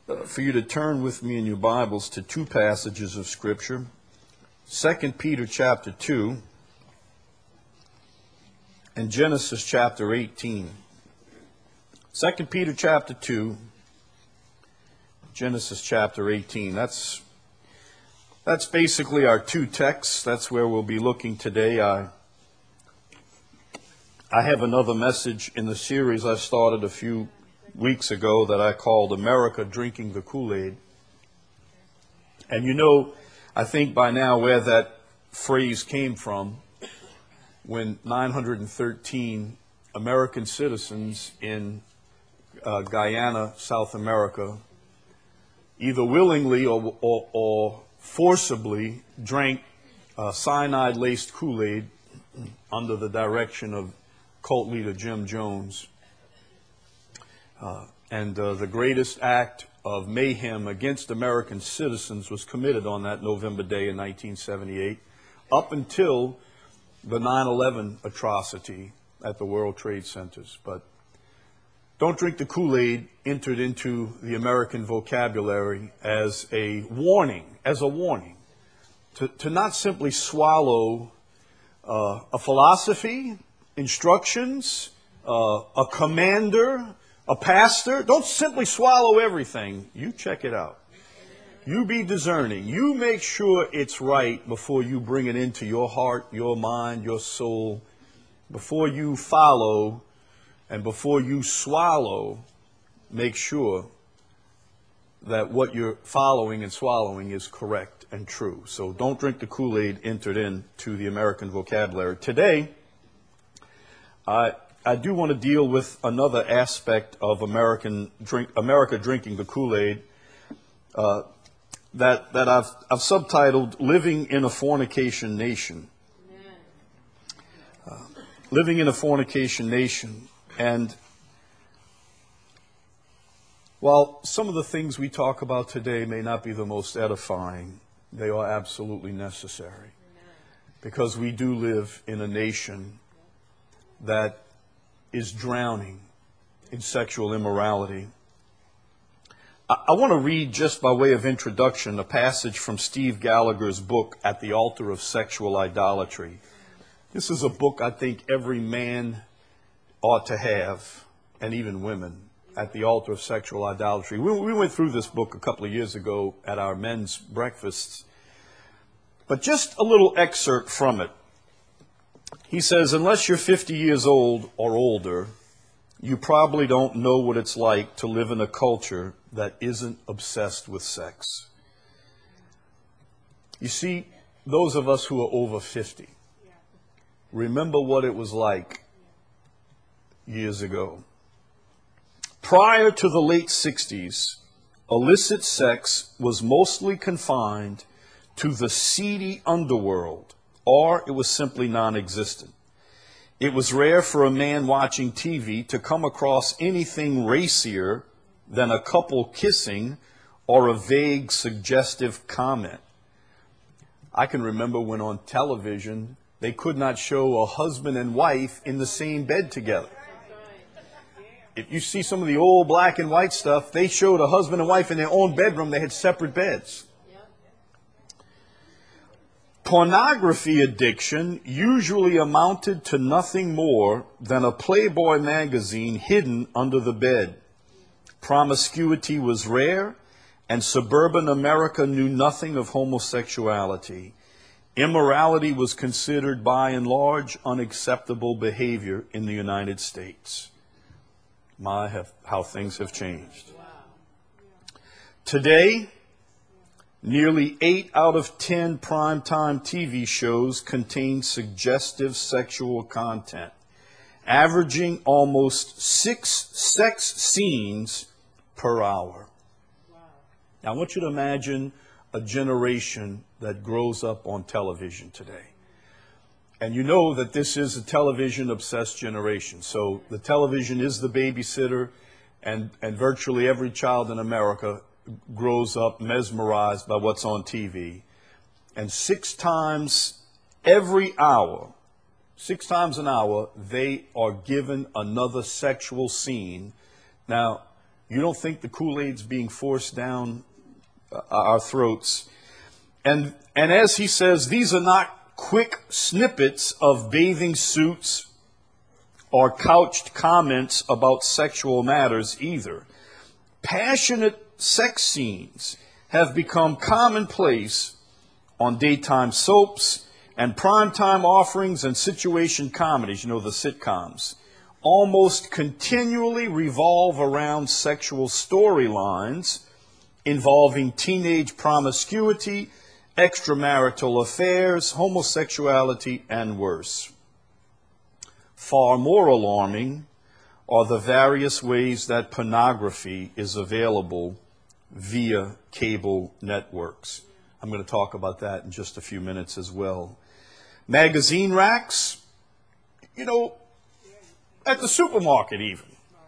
for you to turn with me in your Bibles to two passages of Scripture. 2 Peter chapter 2 and Genesis chapter 18. 2 Peter chapter 2, Genesis chapter 18. That's basically our two texts. That's where we'll be looking today. I have another message in the series I started a few weeks ago that I called America Drinking the Kool-Aid. And you know, I think by now where that phrase came from when 913 American citizens in Guyana, South America, either willingly or forcibly drank cyanide-laced Kool-Aid under the direction of cult leader Jim Jones. And the greatest act of mayhem against American citizens was committed on that November day in 1978, up until the 9/11 atrocity at the World Trade Centers. But don't drink the Kool-Aid entered into the American vocabulary as a warning, to not simply swallow a philosophy, instructions, a commander, a pastor. Don't simply swallow everything. You check it out. You be discerning. You make sure it's right before you bring it into your heart, your mind, your soul. Before you follow and before you swallow, make sure that what you're following and swallowing is correct and true. So don't drink the Kool-Aid entered into the American vocabulary. Today, I do want to deal with another aspect of America drinking the Kool-Aid that I've subtitled "Living in a Fornication Nation." Living in a fornication nation. And while some of the things we talk about today may not be the most edifying, they are absolutely necessary. Because we do live in a nation that is drowning in sexual immorality. I want to read, just by way of introduction, a passage from Steve Gallagher's book, At the Altar of Sexual Idolatry. This is a book I think every man ought to have, and even women, At the Altar of Sexual Idolatry. We went through this book a couple of years ago at our men's breakfasts. But just a little excerpt from it. He says, unless you're 50 years old or older, you probably don't know what it's like to live in a culture that isn't obsessed with sex. You see, those of us who are over 50, remember what it was like years ago. Prior to the late 60s, illicit sex was mostly confined to the seedy underworld, or it was simply non-existent. It was rare for a man watching TV to come across anything racier than a couple kissing or a vague, suggestive comment. I can remember when on television they could not show a husband and wife in the same bed together. If you see some of the old black and white stuff, they showed a husband and wife in their own bedroom. They had separate beds. Pornography addiction usually amounted to nothing more than a Playboy magazine hidden under the bed. Promiscuity was rare, and suburban America knew nothing of homosexuality. Immorality was considered by and large unacceptable behavior in the United States. How things have changed. Today, nearly 8 out of 10 primetime TV shows contain suggestive sexual content, averaging almost 6 sex scenes per hour. Now, I want you to imagine a generation that grows up on television today. And you know that this is a television-obsessed generation. So the television is the babysitter, and virtually every child in America grows up mesmerized by what's on TV. And 6 times every hour, 6 times an hour, they are given another sexual scene. Now, You don't think the Kool-Aid's being forced down our throats. And as he says, these are not quick snippets of bathing suits or couched comments about sexual matters either. Passionate sex scenes have become commonplace on daytime soaps and primetime offerings and situation comedies, the sitcoms, almost continually revolve around sexual storylines involving teenage promiscuity, extramarital affairs, homosexuality, and worse. Far more alarming are the various ways that pornography is available via cable networks. I'm going to talk about that in just a few minutes as well. Magazine racks, at the supermarket even.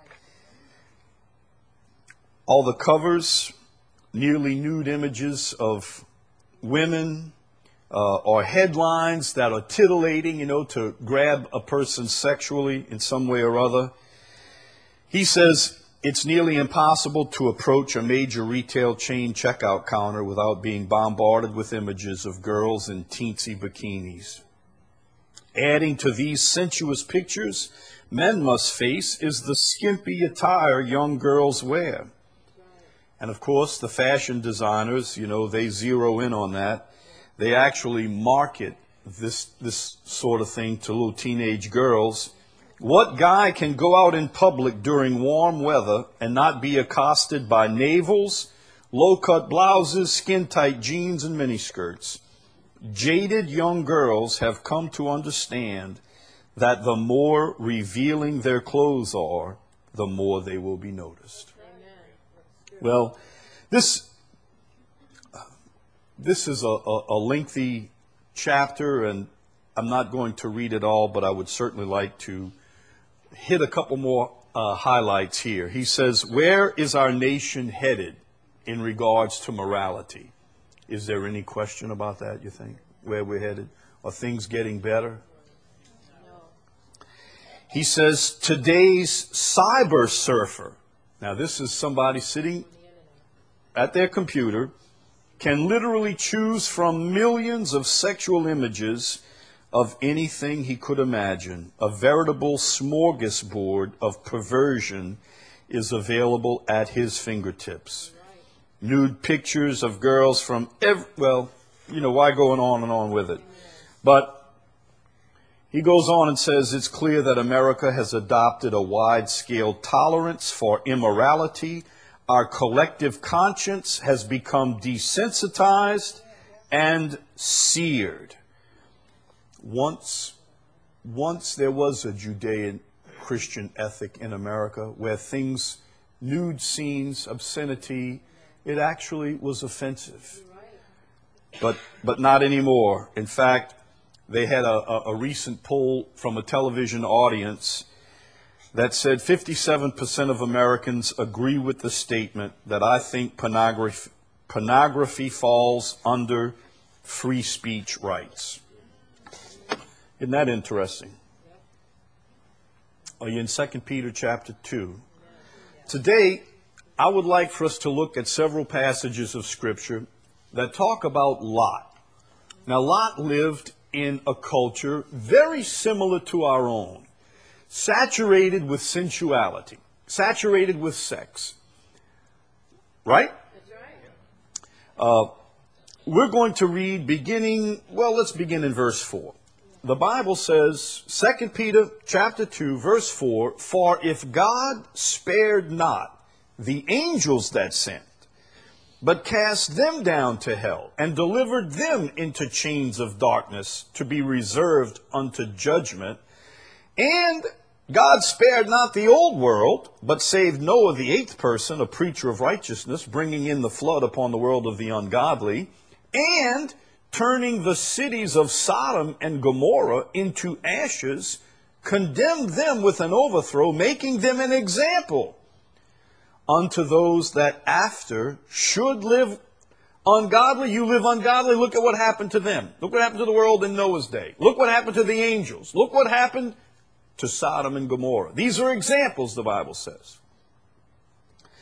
All the covers, nearly nude images of women, or headlines that are titillating, to grab a person sexually in some way or other. He says it's nearly impossible to approach a major retail chain checkout counter without being bombarded with images of girls in teensy bikinis. Adding to these sensuous pictures, men must face is the skimpy attire young girls wear. And of course, the fashion designers, they zero in on that. They actually market this sort of thing to little teenage girls. What guy can go out in public during warm weather and not be accosted by navels, low-cut blouses, skin-tight jeans, and miniskirts? Jaded young girls have come to understand that the more revealing their clothes are, the more they will be noticed. Well, this is a lengthy chapter, and I'm not going to read it all, but I would certainly like to hit a couple more highlights here. He says, where is our nation headed in regards to morality? Is there any question about that, you think, where we're headed? Are things getting better? He says, today's cyber surfer. Now, this is somebody sitting at their computer, can literally choose from millions of sexual images of anything he could imagine. A veritable smorgasbord of perversion is available at his fingertips. Nude pictures of girls from why going on and on with it? But he goes on and says, it's clear that America has adopted a wide-scale tolerance for immorality. Our collective conscience has become desensitized and seared. Once there was a Judean Christian ethic in America where things, nude scenes, obscenity, it actually was offensive. But not anymore. In fact, they had a recent poll from a television audience that said 57% of Americans agree with the statement that I think pornography falls under free speech rights. Isn't that interesting? Are you in 2 Peter chapter 2? Today, I would like for us to look at several passages of Scripture that talk about Lot. Now, Lot lived in a culture very similar to our own, saturated with sensuality, saturated with sex. Right? That's right. We're going to read let's begin in verse 4. The Bible says, 2 Peter chapter 2, verse 4, for if God spared not the angels that sinned, but cast them down to hell, and delivered them into chains of darkness to be reserved unto judgment, and God spared not the old world, but saved Noah the eighth person, a preacher of righteousness, bringing in the flood upon the world of the ungodly, and turning the cities of Sodom and Gomorrah into ashes, condemned them with an overthrow, making them an example unto those that after should live ungodly. You live ungodly, look at what happened to them. Look what happened to the world in Noah's day. Look what happened to the angels. Look what happened to Sodom and Gomorrah. These are examples, the Bible says.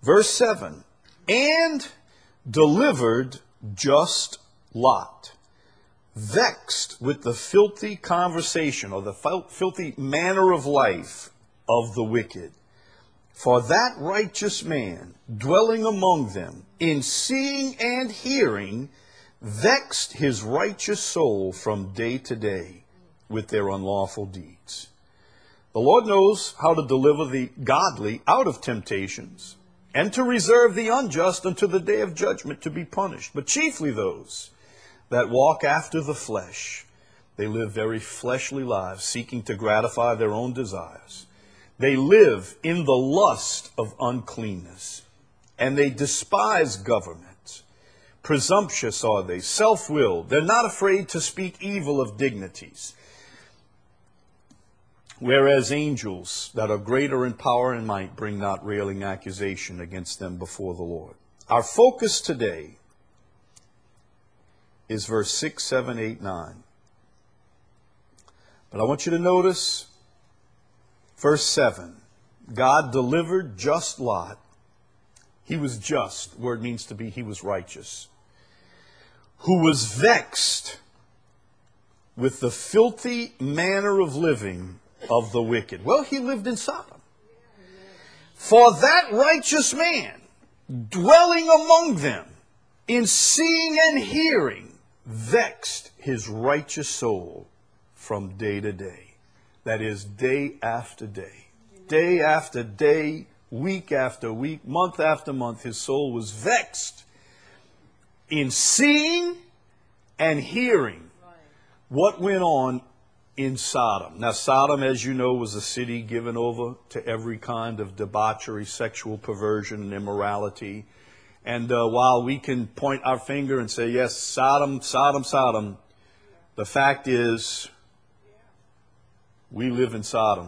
Verse 7, and delivered just Lot, vexed with the filthy conversation or the filthy manner of life of the wicked. For that righteous man, dwelling among them, in seeing and hearing, vexed his righteous soul from day to day with their unlawful deeds. The Lord knows how to deliver the godly out of temptations and to reserve the unjust unto the day of judgment to be punished. But chiefly those that walk after the flesh, they live very fleshly lives, seeking to gratify their own desires. They live in the lust of uncleanness, and they despise government. Presumptuous are they, self-willed. They're not afraid to speak evil of dignities. Whereas angels that are greater in power and might bring not railing accusation against them before the Lord. Our focus today is verse 6, 7, 8, 9. But I want you to notice verse 7. God delivered just Lot. He was just. The word means to be, he was righteous. Who was vexed with the filthy manner of living of the wicked. Well, he lived in Sodom. For that righteous man, dwelling among them, in seeing and hearing, vexed his righteous soul from day to day. That is, day after day. Day after day, week after week, month after month, his soul was vexed in seeing and hearing what went on in Sodom. Now, Sodom, as you know, was a city given over to every kind of debauchery, sexual perversion, and immorality. And while we can point our finger and say, yes, Sodom, Sodom, Sodom, the fact is, we live in Sodom.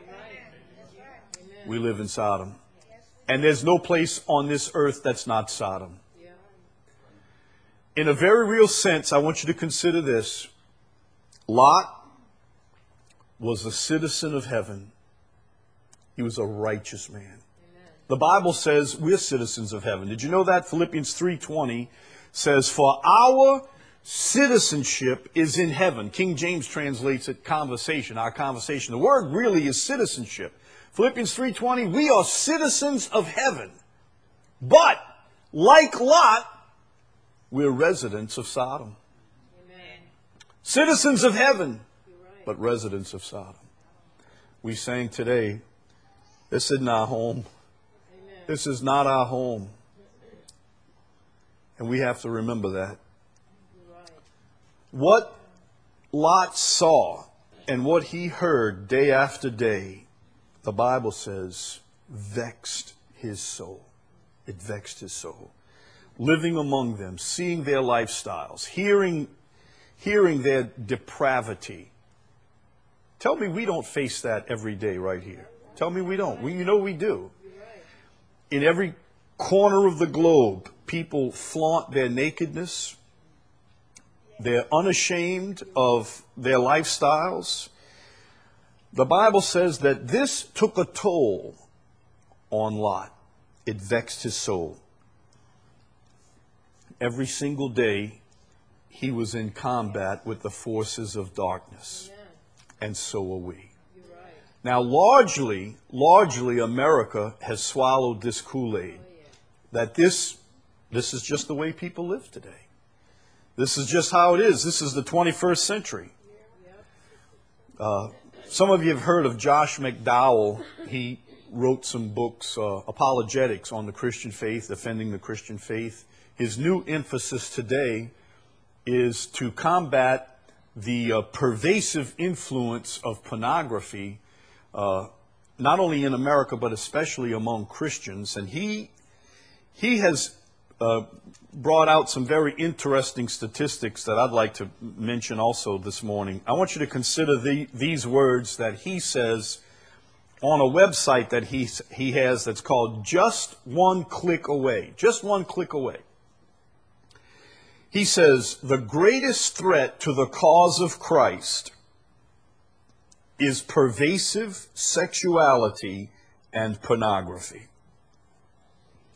We live in Sodom. And there's no place on this earth that's not Sodom. In a very real sense, I want you to consider this. Lot was a citizen of heaven. He was a righteous man. Amen. The Bible says we're citizens of heaven. Did you know that? Philippians 3:20 says, for our citizenship is in heaven. King James translates it conversation, our conversation. The word really is citizenship. Philippians 3:20, we are citizens of heaven. But, like Lot, we're residents of Sodom. Amen. Citizens of heaven, but residents of Sodom. We sang today, this isn't our home. Amen. This is not our home. And we have to remember that. Right. What Lot saw and what he heard day after day, the Bible says, vexed his soul. It vexed his soul. Living among them, seeing their lifestyles, hearing their depravity. Tell me we don't face that every day right here. Tell me we don't. You know we do. In every corner of the globe, people flaunt their nakedness. They're unashamed of their lifestyles. The Bible says that this took a toll on Lot. It vexed his soul. Every single day, he was in combat with the forces of darkness. And so are we. Now, largely, America has swallowed this Kool-Aid. That this is just the way people live today. This is just how it is. This is the 21st century. Some of you have heard of Josh McDowell. He wrote some books, apologetics on the Christian faith, defending the Christian faith. His new emphasis today is to combat the pervasive influence of pornography, not only in America, but especially among Christians. And he has brought out some very interesting statistics that I'd like to mention also this morning. I want you to consider these words that he says on a website that he has that's called Just One Click Away. Just one click away. He says, the greatest threat to the cause of Christ is pervasive sexuality and pornography.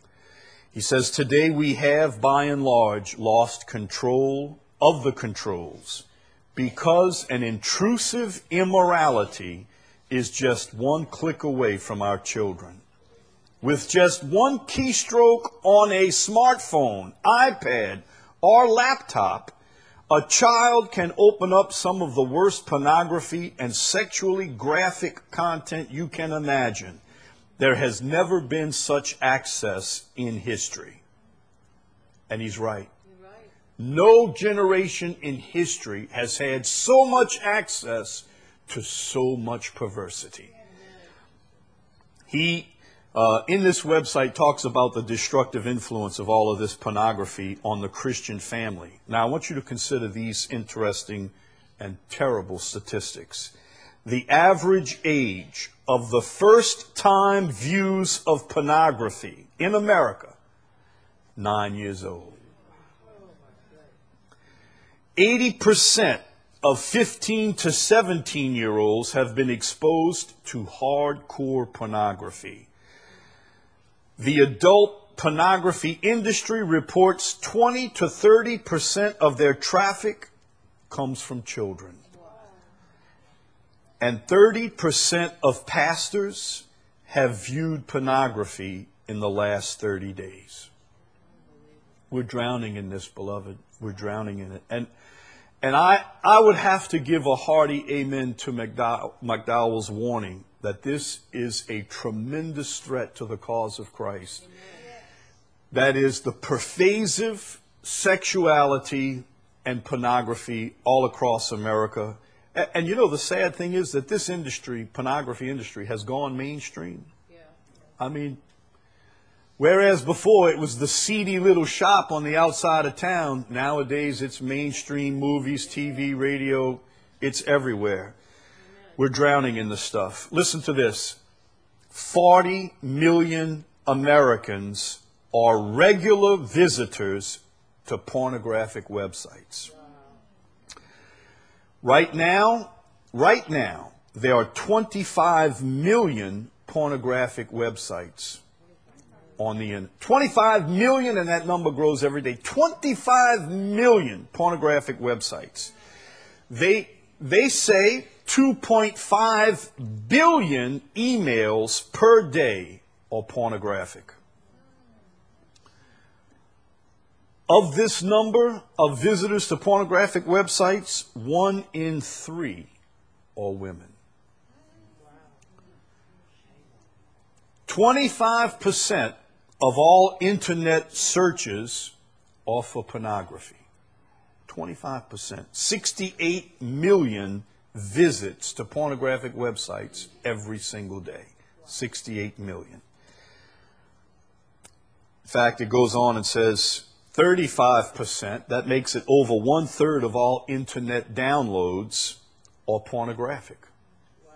He says, today we have, by and large, lost control of the controls because an intrusive immorality is just one click away from our children. With just one keystroke on a smartphone, iPad, or laptop, a child can open up some of the worst pornography and sexually graphic content you can imagine. There has never been such access in history. And he's right. No generation in history has had so much access to so much perversity. He, in this website, talks about the destructive influence of all of this pornography on the Christian family. Now, I want you to consider these interesting and terrible statistics. The average age of the first-time views of pornography in America, 9 years old. 80% of 15 to 17-year-olds have been exposed to hardcore pornography. The adult pornography industry reports 20 to 30% of their traffic comes from children. And 30% of pastors have viewed pornography in the last 30 days. We're drowning in this, beloved. We're drowning in it. And I would have to give a hearty amen to McDowell's warning that this is a tremendous threat to the cause of Christ. That is the pervasive sexuality and pornography all across America. And you know, the sad thing is that this industry, pornography industry, has gone mainstream. I mean, whereas before it was the seedy little shop on the outside of town, nowadays it's mainstream movies, TV, radio, it's everywhere. We're drowning in the stuff. Listen to this. 40 million Americans are regular visitors to pornographic websites. Right now, there are 25 million pornographic websites on the internet. 25 million, and that number grows every day. 25 million pornographic websites. They say 2.5 billion emails per day are pornographic. Of this number of visitors to pornographic websites, 1 in 3 are women. 25% of all internet searches are for pornography. 25%. 68 million visits to pornographic websites every single day. 68 million. In fact, it goes on and says 35%, that makes it over 1/3 of all internet downloads are pornographic. Wow.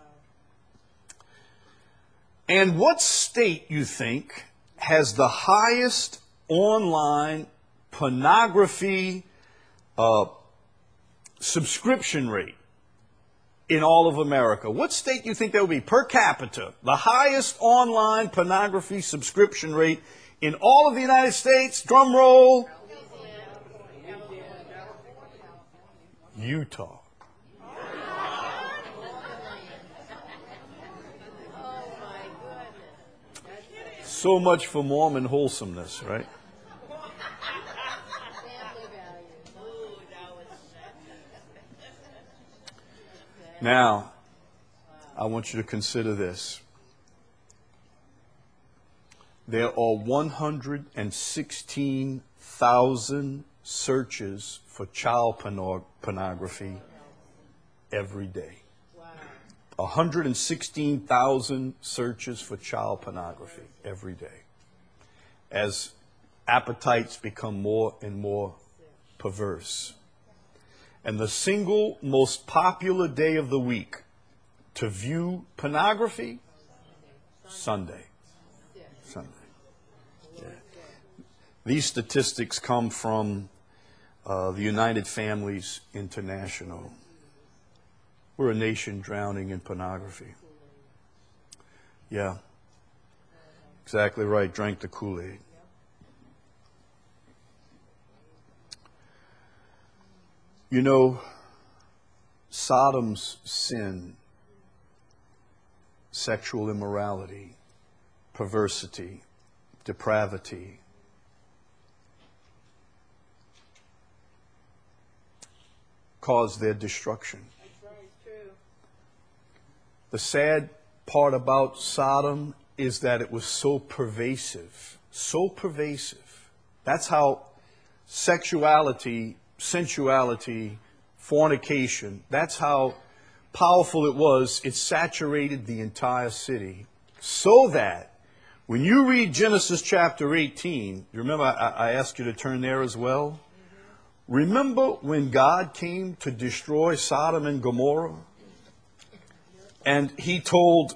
And what state, you think, has the highest online pornography subscription rate in all of America? What state do you think that would be per capita? The highest online pornography subscription rate in all of the United States? Drum roll. Utah. So much for Mormon wholesomeness, right? Now, I want you to consider this. There are 116,000 searches for child pornography every day. 116,000 searches for child pornography every day. As appetites become more and more perverse. And the single most popular day of the week to view pornography? Sunday. Sunday. Yeah. These statistics come from the United Families International. We're a nation drowning in pornography. Yeah. Exactly right. Drank the Kool-Aid. You know, Sodom's sin, sexual immorality, perversity, depravity, caused their destruction. That's right, true. The sad part about Sodom is that it was so pervasive. So pervasive. That's how sexuality, sensuality, fornication, that's how powerful it was. It saturated the entire city. So that when you read Genesis chapter 18, you remember I asked you to turn there as well? Remember when God came to destroy Sodom and Gomorrah? And he told,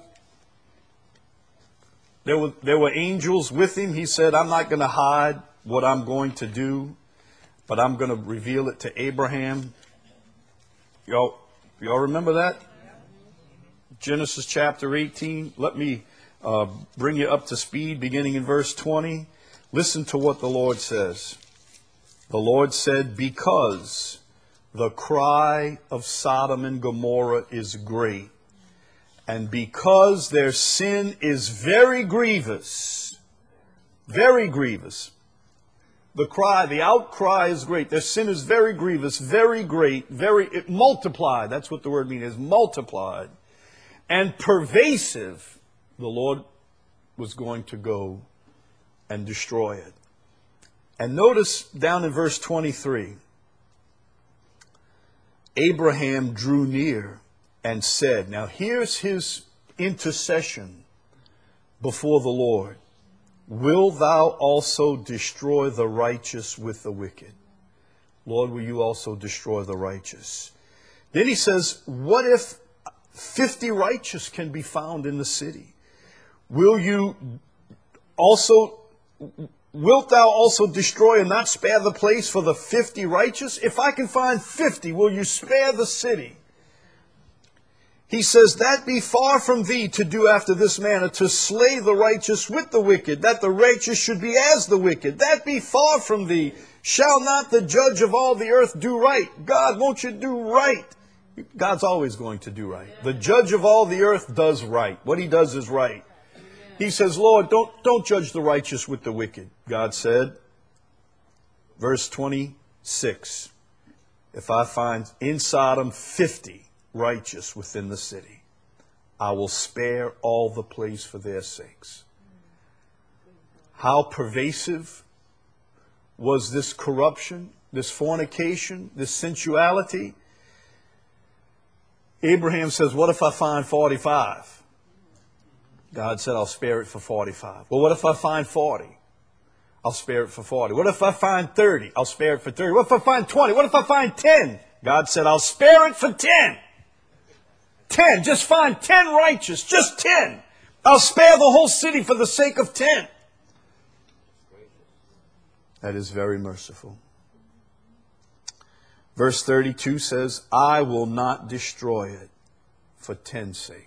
there were angels with him. He said, I'm not going to hide what I'm going to do, but I'm going to reveal it to Abraham. Y'all remember that? Genesis chapter 18. Let me bring you up to speed beginning in verse 20. Listen to what the Lord says. The Lord said, because the cry of Sodom and Gomorrah is great, and because their sin is very grievous, the cry, the outcry is great. Their sin is very grievous, very great, it multiplied. That's what the word means, is multiplied. And pervasive, the Lord was going to go and destroy it. And notice down in verse 23, Abraham drew near and said, now here's his intercession before the Lord. Will thou also destroy the righteous with the wicked? Lord, will you also destroy the righteous? Then he says, what if 50 righteous can be found in the city? Wilt thou also destroy and not spare the place for the 50 righteous? If I can find 50, will you spare the city? He says, that be far from thee to do after this manner, to slay the righteous with the wicked, that the righteous should be as the wicked. That be far from thee. Shall not the judge of all the earth do right? God, won't you do right? God's always going to do right. The judge of all the earth does right. What he does is right. He says, Lord, don't judge the righteous with the wicked. God said, verse 26, if I find in Sodom 50 righteous within the city, I will spare all the place for their sakes. How pervasive was this corruption, this fornication, this sensuality? Abraham says, what if I find 45? God said, I'll spare it for 45. Well, what if I find 40? I'll spare it for 40. What if I find 30? I'll spare it for 30. What if I find 20? What if I find 10? God said, I'll spare it for 10. 10. Just find 10 righteous. Just 10. I'll spare the whole city for the sake of 10. That is very merciful. Verse 32 says, I will not destroy it for 10's sake.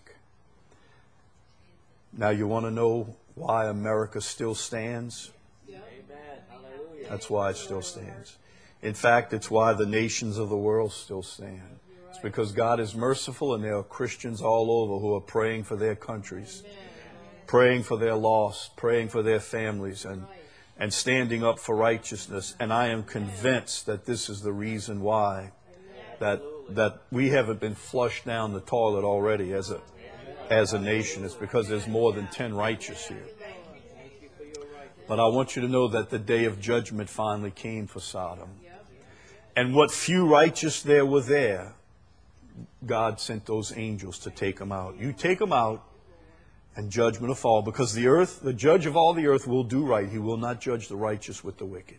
Now you want to know why America still stands? That's why it still stands. In fact, it's why the nations of the world still stand. It's because God is merciful, and there are Christians all over who are praying for their countries, praying for their lost, praying for their families, and standing up for righteousness. And I am convinced that this is the reason why that we haven't been flushed down the toilet already as a nation. It's because there's more than 10 righteous here. But I want you to know that the day of judgment finally came for Sodom. And what few righteous there were there, God sent those angels to take them out. You take them out, and judgment will fall. Because the earth, the judge of all the earth, will do right. He will not judge the righteous with the wicked.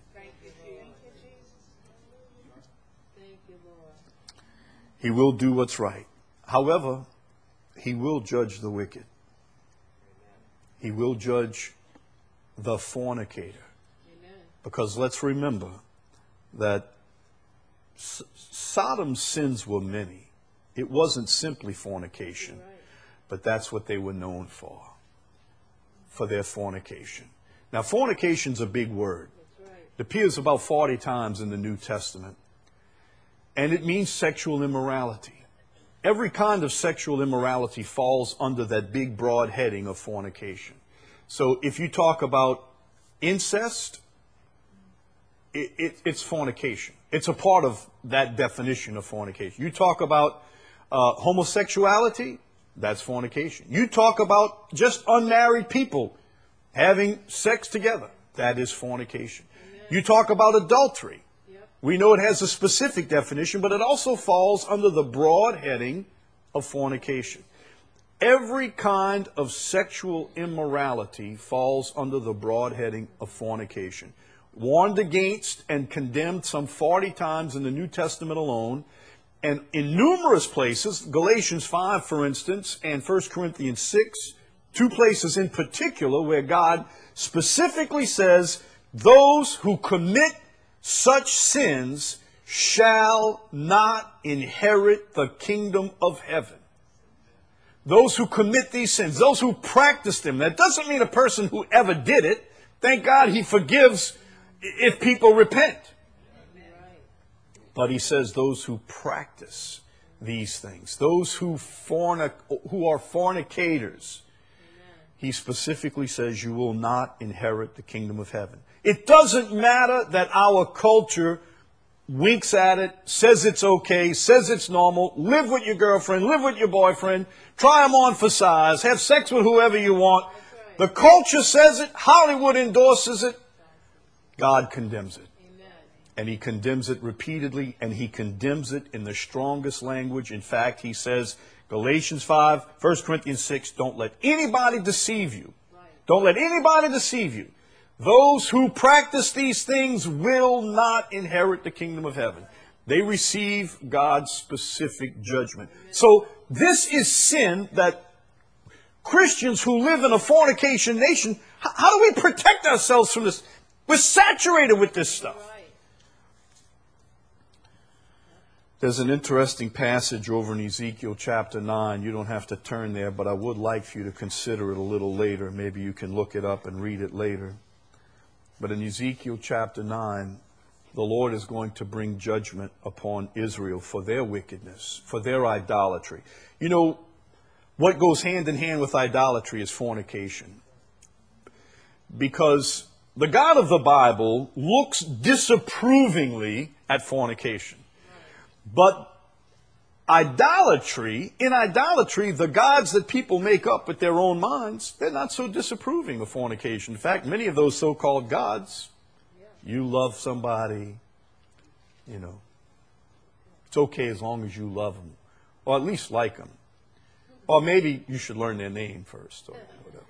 He will do what's right. However, He will judge the wicked. He will judge the fornicator. Because let's remember that Sodom's sins were many. It wasn't simply fornication, but that's what they were known for their fornication. Now, fornication's a big word. It appears about 40 times in the New Testament. and it means sexual immorality. Every kind of sexual immorality falls under that big broad heading of fornication. So if you talk about incest, it's fornication. It's a part of that definition of fornication. You talk about homosexuality, that's fornication. You talk about just unmarried people having sex together, that is fornication. Amen. You talk about adultery. Yep. We know it has a specific definition, but it also falls under the broad heading of fornication. Every kind of sexual immorality falls under the broad heading of fornication. Warned against and condemned some 40 times in the New Testament alone, and in numerous places, Galatians 5, for instance, and 1 Corinthians 6, two places in particular where God specifically says, those who commit such sins shall not inherit the kingdom of heaven. Those who commit these sins, those who practice them. That doesn't mean a person who ever did it. Thank God he forgives if people repent. But he says those who practice these things, those who are fornicators, he specifically says you will not inherit the kingdom of heaven. It doesn't matter that our culture winks at it, says it's okay, says it's normal, live with your girlfriend, live with your boyfriend, try them on for size, have sex with whoever you want. The culture says it, Hollywood endorses it, God condemns it. And he condemns it repeatedly, and he condemns it in the strongest language. In fact, he says, Galatians 5, 1 Corinthians 6, don't let anybody deceive you. Don't let anybody deceive you. Those who practice these things will not inherit the kingdom of heaven. They receive God's specific judgment. So this is sin that Christians who live in a fornication nation, how do we protect ourselves from this? We're saturated with this stuff. There's an interesting passage over in Ezekiel chapter 9. You don't have to turn there, but I would like for you to consider it a little later. Maybe you can look it up and read it later. But in Ezekiel chapter 9, the Lord is going to bring judgment upon Israel for their wickedness, for their idolatry. You know, what goes hand in hand with idolatry is fornication. Because the God of the Bible looks disapprovingly at fornication. But idolatry, in idolatry, the gods that people make up with their own minds, they're not so disapproving of fornication. In fact, many of those so-called gods, you love somebody, you know, it's okay as long as you love them, or at least like them. Or maybe you should learn their name first, or whatever.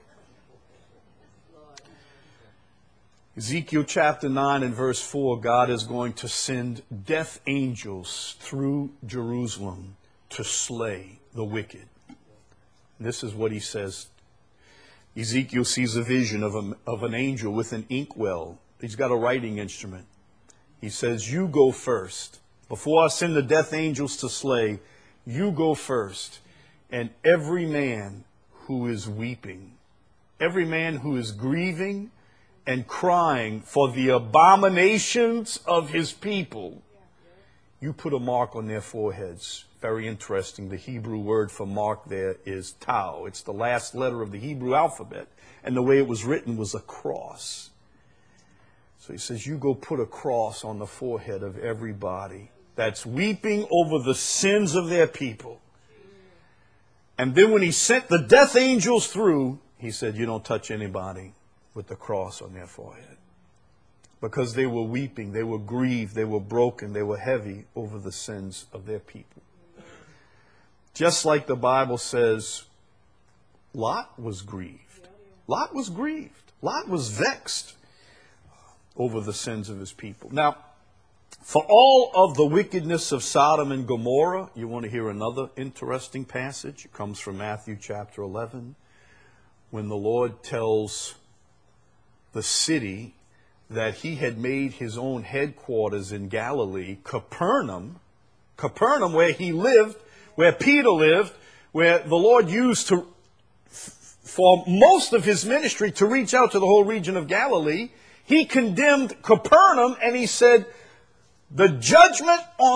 Ezekiel chapter 9 and verse 4, God is going to send death angels through Jerusalem to slay the wicked. This is what he says. Ezekiel sees a vision of an angel with an inkwell. He's got a writing instrument. He says, you go first. Before I send the death angels to slay, you go first. And every man who is weeping, every man who is grieving and crying for the abominations of his people, you put a mark on their foreheads. Very interesting. The Hebrew word for mark there is tau. It's the last letter of the Hebrew alphabet. And the way it was written was a cross. So he says, you go put a cross on the forehead of everybody that's weeping over the sins of their people. And then when he sent the death angels through, he said, you don't touch anybody with the cross on their forehead. Because they were weeping, they were grieved, they were broken, they were heavy over the sins of their people. Just like the Bible says, Lot was grieved. Lot was grieved. Lot was vexed over the sins of his people. Now, for all of the wickedness of Sodom and Gomorrah, you want to hear another interesting passage? It comes from Matthew chapter 11, when the Lord tells the city that he had made his own headquarters in Galilee, Capernaum, where he lived, where Peter lived, where the Lord used for most of his ministry to reach out to the whole region of Galilee. He condemned Capernaum and he said, the judgment on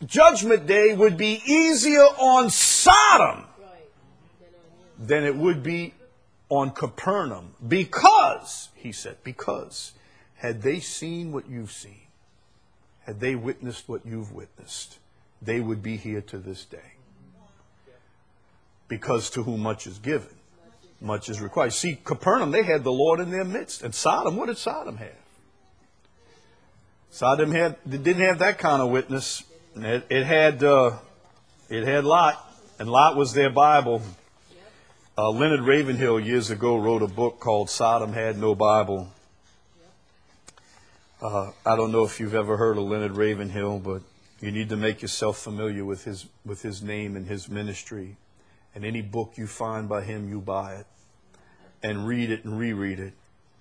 Judgment Day would be easier on Sodom than it would be on Capernaum. Because, he said, because had they seen what you've seen, had they witnessed what you've witnessed, they would be here to this day. Because to whom much is given, much is required. See, Capernaum, they had the Lord in their midst. And Sodom, what did Sodom have? Sodom didn't have that kind of witness. It had Lot, and Lot was their Bible. Leonard Ravenhill years ago wrote a book called Sodom Had No Bible. I don't know if you've ever heard of Leonard Ravenhill, but you need to make yourself familiar with his name and his ministry. And any book you find by him, you buy it and read it and reread it.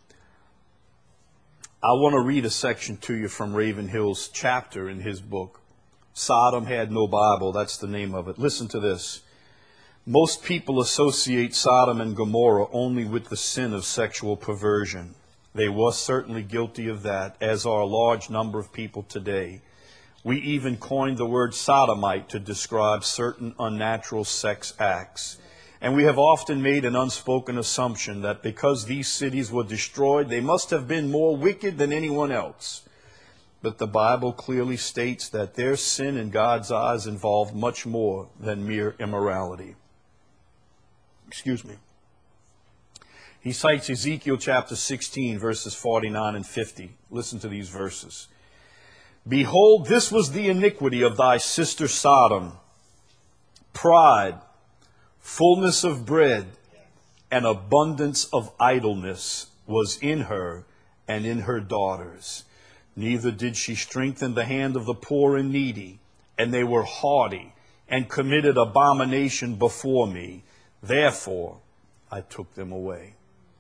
I want to read a section to you from Ravenhill's chapter in his book. Sodom Had No Bible, that's the name of it. Listen to this. Most people associate Sodom and Gomorrah only with the sin of sexual perversion. They were certainly guilty of that, as are a large number of people today. We even coined the word sodomite to describe certain unnatural sex acts. And we have often made an unspoken assumption that because these cities were destroyed, they must have been more wicked than anyone else. But the Bible clearly states that their sin in God's eyes involved much more than mere immorality. Excuse me. He cites Ezekiel chapter 16, verses 49 and 50. Listen to these verses. Behold, this was the iniquity of thy sister Sodom, pride, fullness of bread, and abundance of idleness was in her and in her daughters. Neither did she strengthen the hand of the poor and needy, and they were haughty, and committed abomination before me. Therefore, I took them away.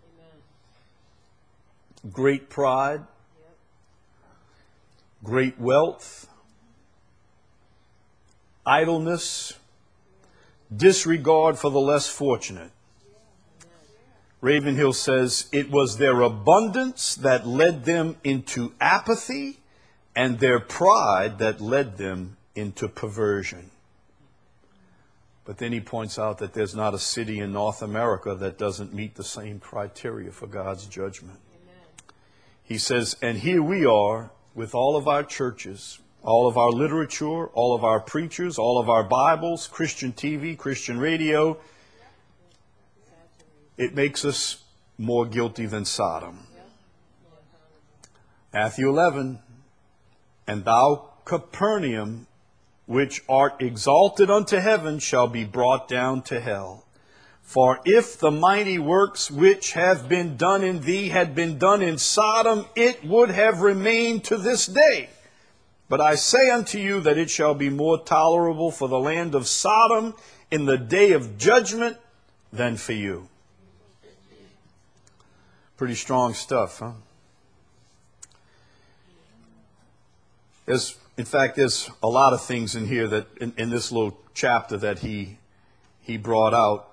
Amen. Great pride, great wealth, idleness, disregard for the less fortunate. Ravenhill says it was their abundance that led them into apathy and their pride that led them into perversion. But then he points out that there's not a city in North America that doesn't meet the same criteria for God's judgment. Amen. He says, and here we are with all of our churches, all of our literature, all of our preachers, all of our Bibles, Christian TV, Christian radio. It makes us more guilty than Sodom. Matthew 11, and thou, Capernaum, which art exalted unto heaven, shall be brought down to hell. For if the mighty works which have been done in thee had been done in Sodom, it would have remained to this day. But I say unto you that it shall be more tolerable for the land of Sodom in the day of judgment than for you. Pretty strong stuff, huh? In fact, there's a lot of things in here that in this little chapter that he brought out.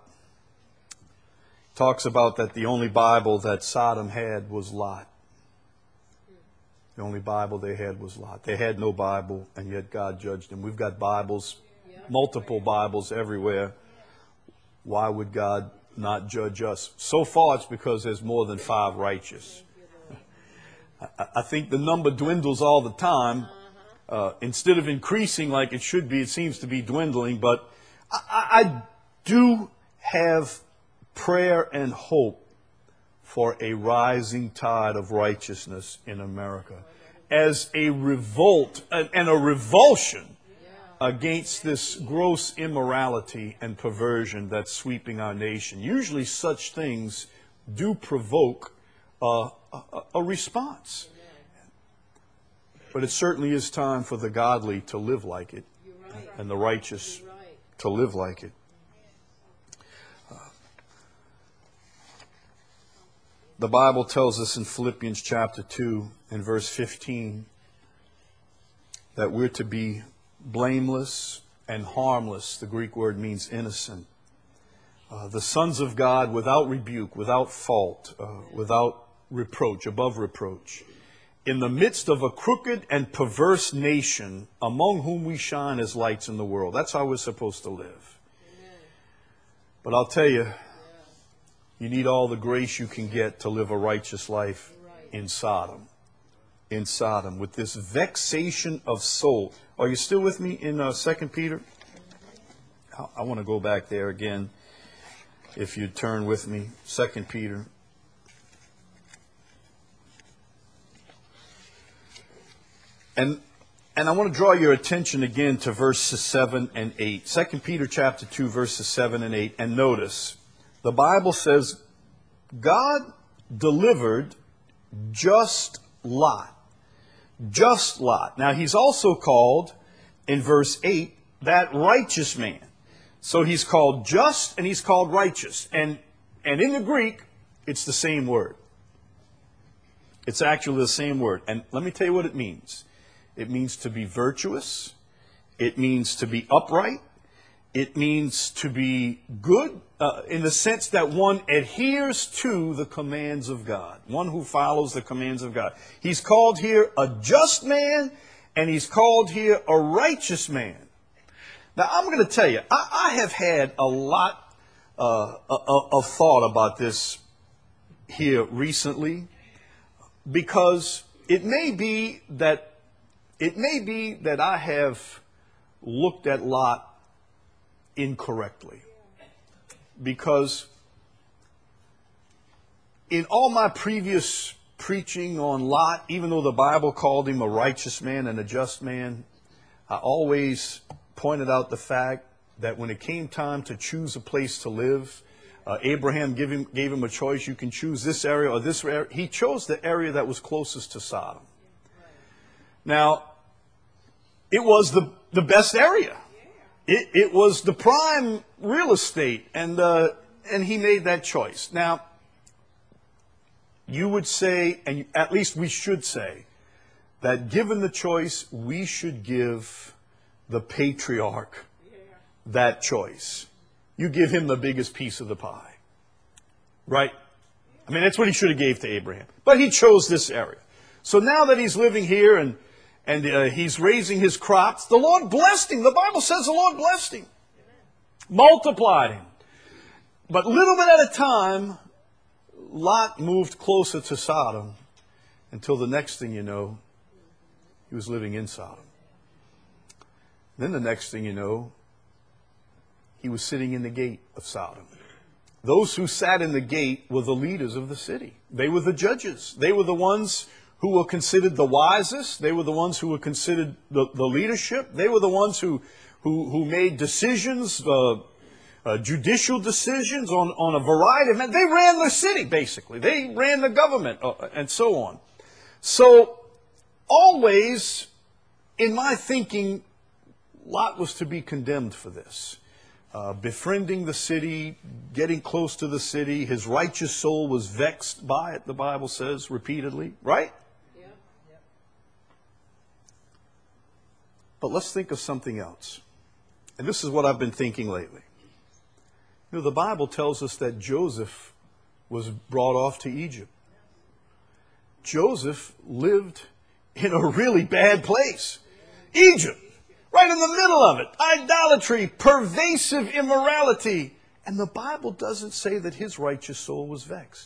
Talks about that the only Bible that Sodom had was Lot. The only Bible they had was Lot. They had no Bible, and yet God judged them. We've got Bibles, multiple Bibles everywhere. Why would God not judge us? So far, it's because there's more than 5 righteous. I think the number dwindles all the time. Instead of increasing like it should be, it seems to be dwindling. But I do have prayer and hope for a rising tide of righteousness in America as a revolt and a revulsion against this gross immorality and perversion that's sweeping our nation. Usually such things do provoke a response. But it certainly is time for the godly to live like it and the righteous to live like it. The Bible tells us in Philippians chapter 2 and verse 15 that we're to be blameless and harmless. The Greek word means innocent. The sons of God without rebuke, without fault, without reproach, above reproach, in the midst of a crooked and perverse nation, among whom we shine as lights in the world. That's how we're supposed to live. Amen. But I'll tell you, you need all the grace you can get to live a righteous life in Sodom. In Sodom, with this vexation of soul. Are you still with me in 2 Peter? I want to go back there again, if you'd turn with me. 2 Peter. And I want to draw your attention again to verses 7 and 8. 2 Peter chapter 2, verses 7 and 8. And notice, the Bible says, God delivered just Lot. Just Lot. Now, he's also called, in verse 8, that righteous man. So he's called just and he's called righteous. And in the Greek, it's the same word. It's actually the same word. And let me tell you what it means. It means to be virtuous. It means to be upright. It means to be good in the sense that one adheres to the commands of God. One who follows the commands of God. He's called here a just man, and he's called here a righteous man. Now, I'm going to tell you, I have had a lot of thought about this here recently, because it may be that I have looked at Lot incorrectly. Because in all my previous preaching on Lot, even though the Bible called him a righteous man and a just man, I always pointed out the fact that when it came time to choose a place to live, Abraham gave him a choice. You can choose this area or this area. He chose the area that was closest to Sodom. Now, it was the best area. It was the prime real estate, and he made that choice. Now, you would say, and at least we should say, that given the choice, we should give the patriarch that choice. You give him the biggest piece of the pie. Right? I mean, that's what he should have gave to Abraham. But he chose this area. So now that he's living here and he's raising his crops, the Lord blessed him. The Bible says the Lord blessed him. Multiplied him. But little bit at a time, Lot moved closer to Sodom until the next thing you know, he was living in Sodom. Then the next thing you know, he was sitting in the gate of Sodom. Those who sat in the gate were the leaders of the city. They were the judges. They were the ones who were considered the wisest. They were the ones who were considered the leadership. They were the ones who made decisions, judicial decisions on a variety of men. They ran the city, basically. They ran the government, and so on. So, always, in my thinking, Lot was to be condemned for this. Befriending the city, getting close to the city. His righteous soul was vexed by it, the Bible says, repeatedly. Right? Yeah. Yeah. But let's think of something else. And this is what I've been thinking lately. You know, the Bible tells us that Joseph was brought off to Egypt. Joseph lived in a really bad place. Egypt. Right in the middle of it. Idolatry, pervasive immorality. And the Bible doesn't say that his righteous soul was vexed.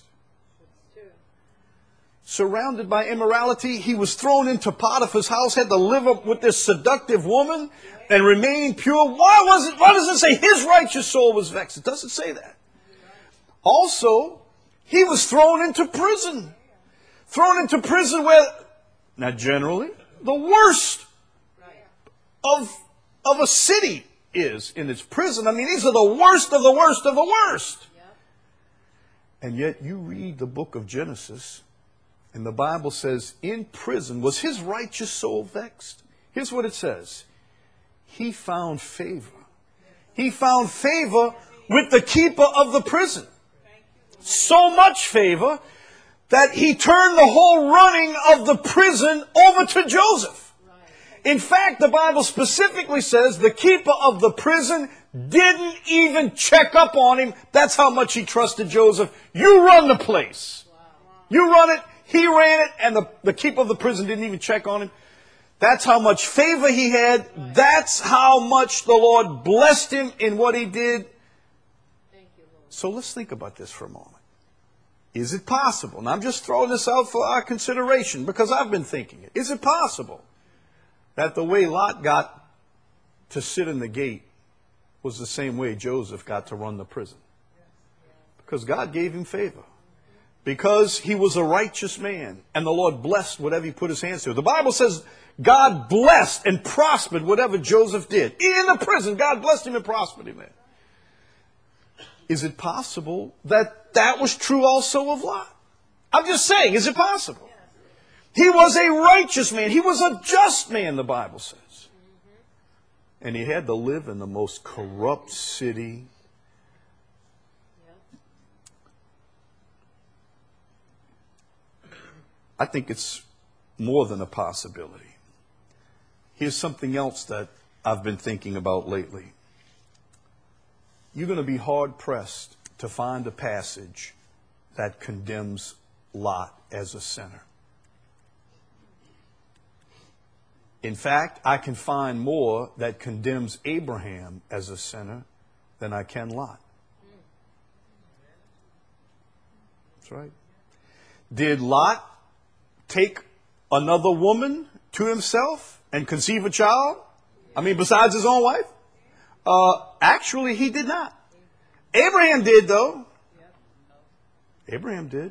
Surrounded by immorality, he was thrown into Potiphar's house, had to live up with this seductive woman and remain pure. Why does it say his righteous soul was vexed? It doesn't say that. Also, he was thrown into prison. Thrown into prison where, now generally, the worst of a city is in its prison. I mean, these are the worst of the worst of the worst. And yet you read the book of Genesis, and the Bible says, in prison, was his righteous soul vexed? Here's what it says. He found favor. He found favor with the keeper of the prison. So much favor that he turned the whole running of the prison over to Joseph. In fact, the Bible specifically says the keeper of the prison didn't even check up on him. That's how much he trusted Joseph. You run the place. You run it. He ran it, and the keeper of the prison didn't even check on him. That's how much favor he had. That's how much the Lord blessed him in what he did. So let's think about this for a moment. Is it possible? And I'm just throwing this out for our consideration because I've been thinking it. Is it possible that the way Lot got to sit in the gate was the same way Joseph got to run the prison? Because God gave him favor. Because he was a righteous man and the Lord blessed whatever he put his hands to. The Bible says God blessed and prospered whatever Joseph did. In the prison, God blessed him and prospered him there. Is it possible that that was true also of Lot? I'm just saying, is it possible? He was a righteous man. He was a just man, the Bible says. And he had to live in the most corrupt city. I think it's more than a possibility. Here's something else that I've been thinking about lately. You're going to be hard-pressed to find a passage that condemns Lot as a sinner. In fact, I can find more that condemns Abraham as a sinner than I can Lot. That's right. Did Lot take another woman to himself and conceive a child? I mean, besides his own wife? Actually, he did not. Abraham did, though. Abraham did.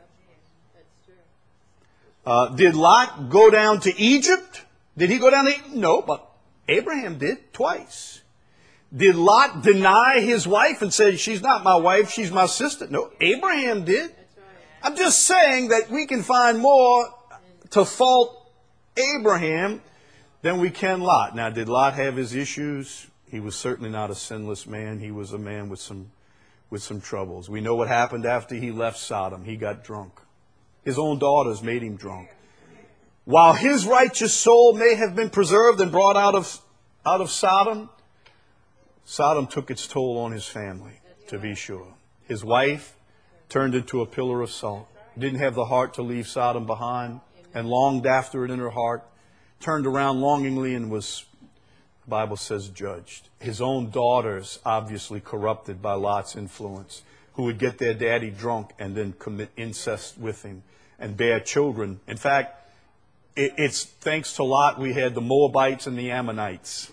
Did Lot go down to Egypt? Did he go down to Egypt? No, but Abraham did twice. Did Lot deny his wife and say, she's not my wife, she's my sister? No, Abraham did. I'm just saying that we can find more to fault Abraham than we can Lot. Now, did Lot have his issues? He was certainly not a sinless man. He was a man with some troubles. We know what happened after he left Sodom. He got drunk. His own daughters made him drunk. While his righteous soul may have been preserved and brought out of Sodom, Sodom took its toll on his family, to be sure. His wife turned into a pillar of salt. Didn't have the heart to leave Sodom behind and longed after it in her heart. Turned around longingly and was, the Bible says, judged. His own daughters, obviously corrupted by Lot's influence, who would get their daddy drunk and then commit incest with him and bear children. In fact, it's thanks to Lot we had the Moabites and the Ammonites.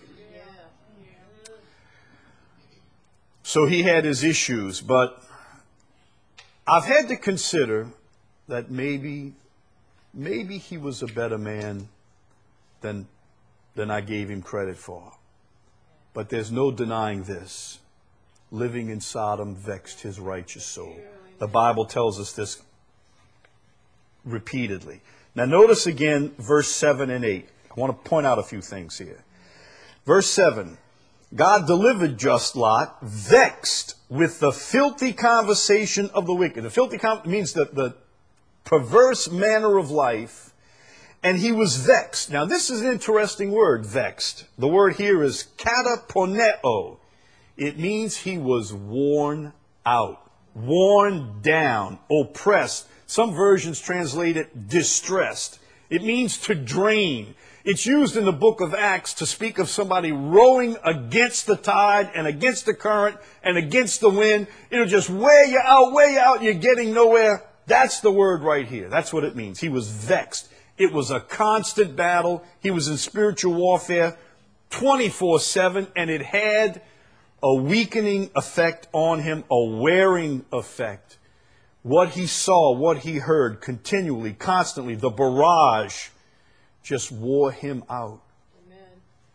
So he had his issues, but I've had to consider that maybe he was a better man than I gave him credit for. But there's no denying this. Living in Sodom vexed his righteous soul. The Bible tells us this repeatedly. Now notice again verse 7 and 8. I want to point out a few things here. Verse 7. God delivered just Lot, vexed with the filthy conversation of the wicked. The filthy means the perverse manner of life. And he was vexed. Now this is an interesting word, vexed. The word here is kataponeo. It means he was worn out, worn down, oppressed. Some versions translate it distressed. It means to drain. It's used in the book of Acts to speak of somebody rowing against the tide and against the current and against the wind. It'll just wear you out, you're getting nowhere. That's the word right here. That's what it means. He was vexed. It was a constant battle. He was in spiritual warfare 24/7, and it had a weakening effect on him, a wearing effect. What he saw, what he heard continually, constantly, the barrage just wore him out. Amen.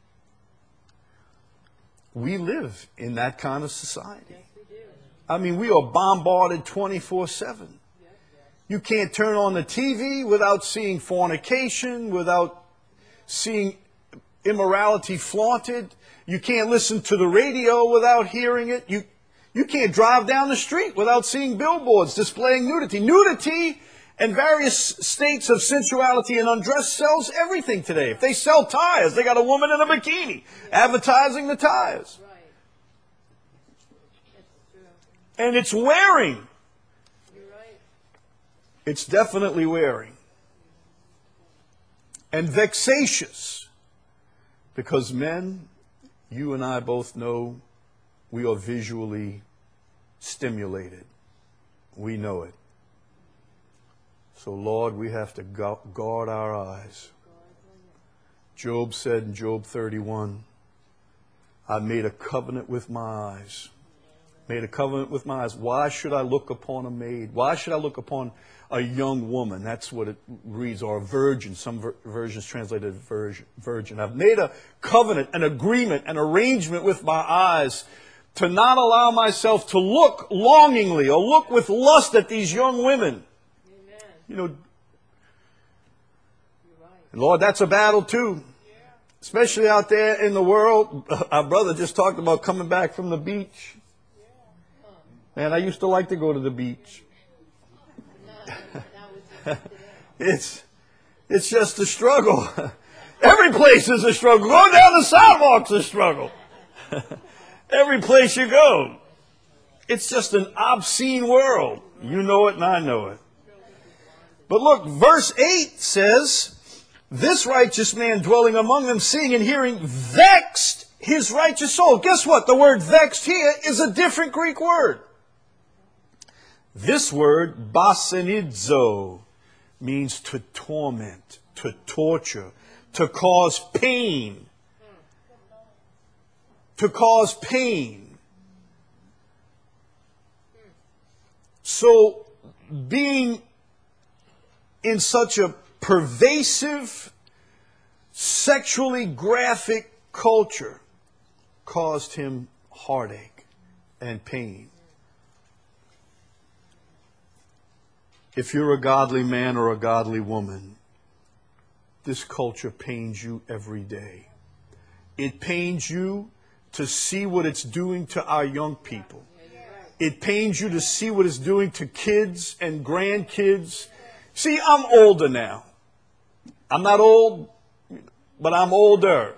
We live in that kind of society. Yes, we do. I mean, we are bombarded 24/7. You can't turn on the TV without seeing fornication, without seeing immorality flaunted. You can't listen to the radio without hearing it. You can't drive down the street without seeing billboards displaying nudity. Nudity and various states of sensuality and undress sells everything today. If they sell tires, they got a woman in a bikini advertising the tires. Right. That's true. And it's wearing. You're right. It's definitely wearing. And vexatious. Because men, you and I both know we are visually stimulated. We know it. So, Lord, we have to guard our eyes. Job said in Job 31, I made a covenant with my eyes. Made a covenant with my eyes. Why should I look upon a maid? Why should I look upon a young woman? That's what it reads, or a virgin. Some versions translated virgin. I've made a covenant, an agreement, an arrangement with my eyes to not allow myself to look longingly or look with lust at these young women. Amen. You know, and Lord, that's a battle too. Especially out there in the world. Our brother just talked about coming back from the beach. Man, I used to like to go to the beach. It's just a struggle. Every place is a struggle. Going down the sidewalk's a struggle. Every place you go. It's just an obscene world. You know it and I know it. But look, verse 8 says, this righteous man dwelling among them, seeing and hearing, vexed his righteous soul. Guess what? The word vexed here is a different Greek word. This word, basanidzo, means to torment, to torture, to cause pain. To cause pain. So, being in such a pervasive, sexually graphic culture caused him heartache and pain. If you're a godly man or a godly woman, this culture pains you every day. It pains you to see what it's doing to our young people. It pains you to see what it's doing to kids and grandkids. See, I'm older now. I'm not old, but I'm older.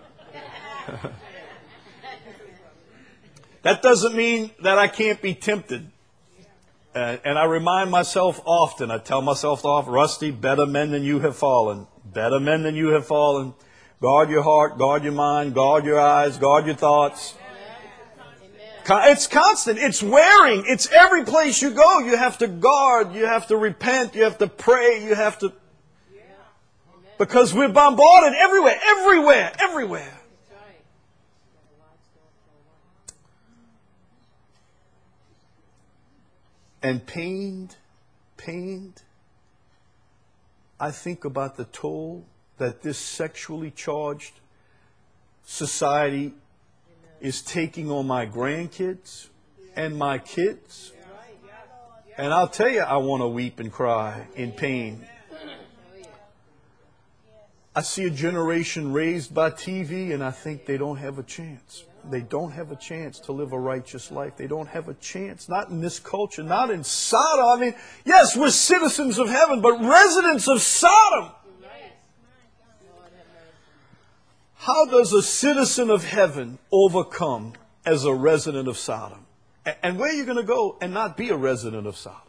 That doesn't mean that I can't be tempted. And I remind myself often, I tell myself often, Rusty, better men than you have fallen. Better men than you have fallen. Guard your heart, guard your mind, guard your eyes, guard your thoughts. It's constant. It's wearing. It's every place you go. You have to guard. You have to repent. You have to pray. You have to... Because we're bombarded everywhere, everywhere, everywhere. And pained, I think about the toll that this sexually charged society is taking on my grandkids and my kids. And I'll tell you, I want to weep and cry in pain. I see a generation raised by TV and I think they don't have a chance. They don't have a chance to live a righteous life. They don't have a chance. Not in this culture, not in Sodom. I mean, yes, we're citizens of heaven, but residents of Sodom. How does a citizen of heaven overcome as a resident of Sodom? And where are you going to go and not be a resident of Sodom?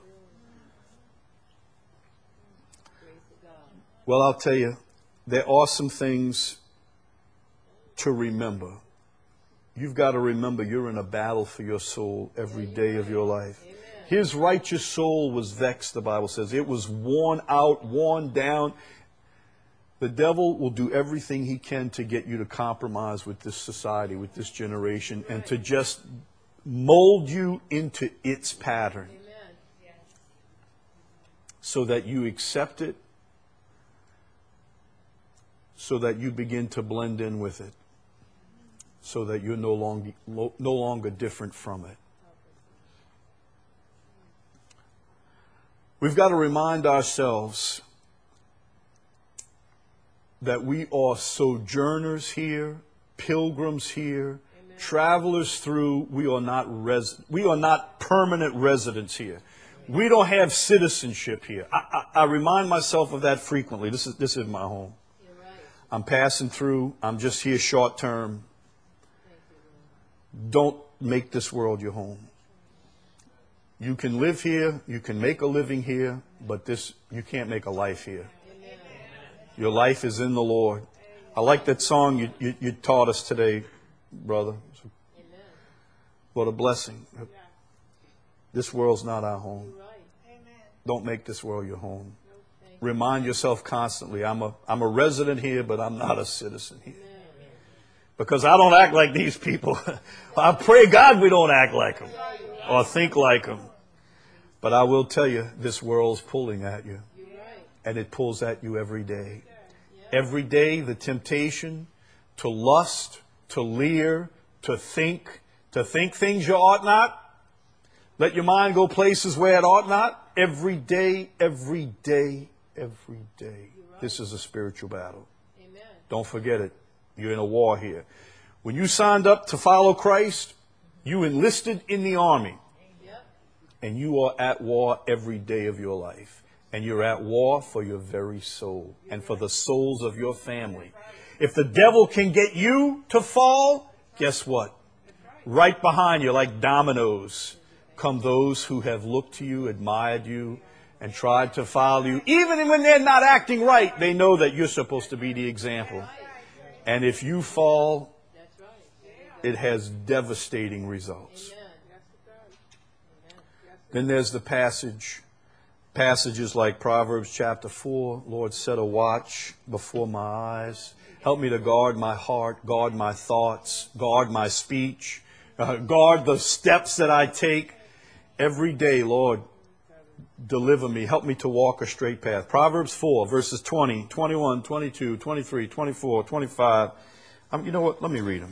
Well, I'll tell you, there are some things to remember. You've got to remember you're in a battle for your soul every day of your life. His righteous soul was vexed, the Bible says. It was worn out, worn down. The devil will do everything he can to get you to compromise with this society, with this generation, and to just mold you into its pattern so that you accept it, so that you begin to blend in with it, so that you're no longer different from it. We've got to remind ourselves that we are sojourners here, pilgrims here, Amen. Travelers through. We are not permanent residents here. We don't have citizenship here. I remind myself of that frequently. This is my home. Right. I'm passing through. I'm just here short term. Don't make this world your home. You can live here, you can make a living here, but you can't make a life here. Your life is in the Lord. I like that song you taught us today, brother. What a blessing. This world's not our home. Don't make this world your home. Remind yourself constantly, I'm a resident here, but I'm not a citizen here. Because I don't act like these people. I pray God we don't act like them or think like them. But I will tell you, this world's pulling at you. And it pulls at you every day. Every day, the temptation to lust, to leer, to think things you ought not. Let your mind go places where it ought not. Every day, every day, every day. This is a spiritual battle. Don't forget it. You're in a war here. When you signed up to follow Christ, you enlisted in the army. And you are at war every day of your life. And you're at war for your very soul and for the souls of your family. If the devil can get you to fall, guess what? Right behind you, like dominoes, come those who have looked to you, admired you, and tried to follow you. Even when they're not acting right, they know that you're supposed to be the example. And if you fall, it has devastating results. Then there's the passages like Proverbs chapter 4. Lord, set a watch before my eyes. Help me to guard my heart, guard my thoughts, guard my speech, guard the steps that I take. Every day, Lord, deliver me. Help me to walk a straight path. Proverbs 4, verses 20, 21, 22, 23, 24, 25. You know what? Let me read them.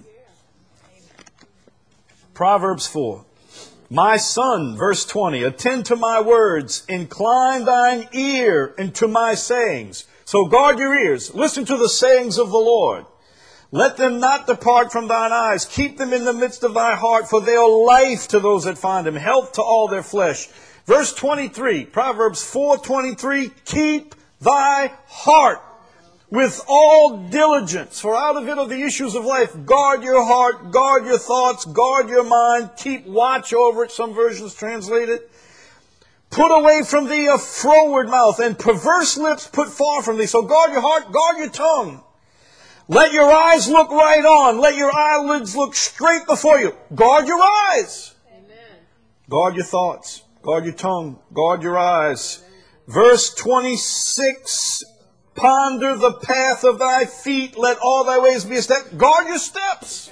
Proverbs 4. My son, verse 20, attend to my words, incline thine ear into my sayings. So guard your ears. Listen to the sayings of the Lord. Let them not depart from thine eyes. Keep them in the midst of thy heart, for they are life to those that find them, health to all their flesh. Verse 23, Proverbs 4:23, keep thy heart with all diligence, for out of it are the issues of life. Guard your heart, guard your thoughts, guard your mind, keep watch over it, some versions translate it. Put away from thee a froward mouth, and perverse lips put far from thee. So guard your heart, guard your tongue. Let your eyes look right on. Let your eyelids look straight before you. Guard your eyes. Amen. Guard your thoughts. Guard your tongue. Guard your eyes. Verse 26, ponder the path of thy feet. Let all thy ways be established. Guard your steps.